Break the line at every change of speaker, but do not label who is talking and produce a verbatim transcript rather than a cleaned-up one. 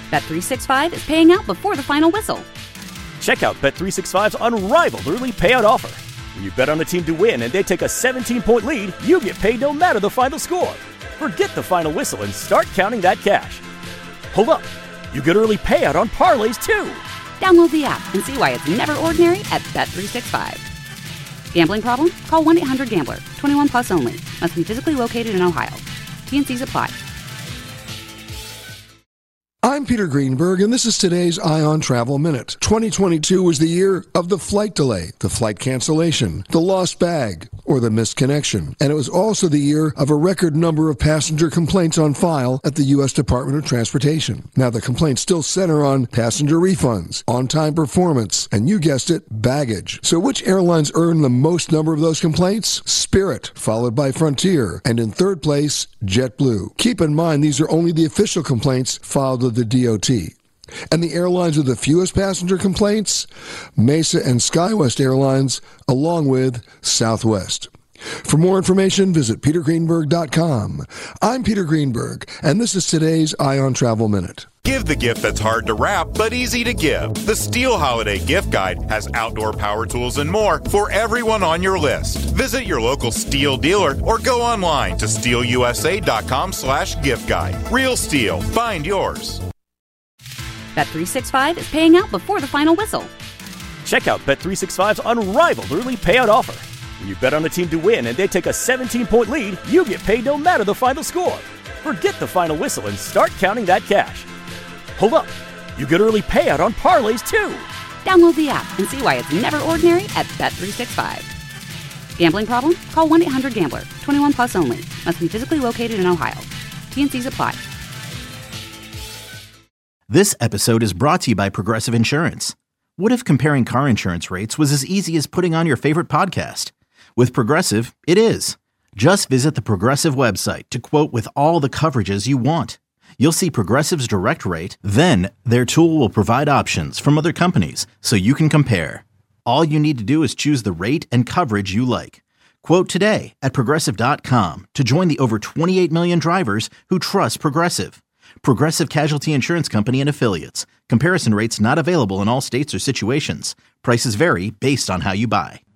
Bet three sixty-five is paying out before the final whistle.
Check out Bet three sixty-five's unrivaled early payout offer. When you bet on a team to win and they take a seventeen-point lead, you get paid no matter the final score. Forget the final whistle and start counting that cash. Hold up. You get early payout on parlays, too.
Download the app and see why it's never ordinary at Bet three sixty-five. Gambling problem? Call one eight hundred gambler. twenty-one plus only. Must be physically located in Ohio. T N Cs apply.
I'm Peter Greenberg, and this is today's Ion Travel Minute. twenty twenty-two was the year of the flight delay, the flight cancellation, the lost bag, or the missed connection. And it was also the year of a record number of passenger complaints on file at the U S Department of Transportation. Now, the complaints still center on passenger refunds, on-time performance, and you guessed it, baggage. So which airlines earned the most number of those complaints? Spirit, followed by Frontier, and in third place, JetBlue. Keep in mind, these are only the official complaints filed with the D O T. And the airlines with the fewest passenger complaints? Mesa and SkyWest Airlines, along with Southwest. For more information, visit peter greenberg dot com. I'm Peter Greenberg, and this is today's Ion Travel Minute.
Give the gift that's hard to wrap but easy to give. The STIHL Holiday Gift Guide has outdoor power tools and more for everyone on your list. Visit your local STIHL dealer or go online to stihl u s a dot com slash gift guide. Real STIHL. Find yours.
Bet three sixty-five is paying out before the final whistle.
Check out Bet three sixty-five's unrivaled early payout offer. When you bet on a team to win and they take a seventeen-point lead, you get paid no matter the final score. Forget the final whistle and start counting that cash. Hold up. You get early payout on parlays, too.
Download the app and see why it's never ordinary at Bet three sixty-five. Gambling problem? Call one eight hundred gambler. twenty-one plus only. Must be physically located in Ohio. T N Cs apply.
This episode is brought to you by Progressive Insurance. What if comparing car insurance rates was as easy as putting on your favorite podcast? With Progressive, it is. Just visit the Progressive website to quote with all the coverages you want. You'll see Progressive's direct rate, then their tool will provide options from other companies so you can compare. All you need to do is choose the rate and coverage you like. Quote today at progressive dot com to join the over twenty-eight million drivers who trust Progressive. Progressive Casualty Insurance Company and Affiliates. Comparison rates not available in all states or situations. Prices vary based on how you buy.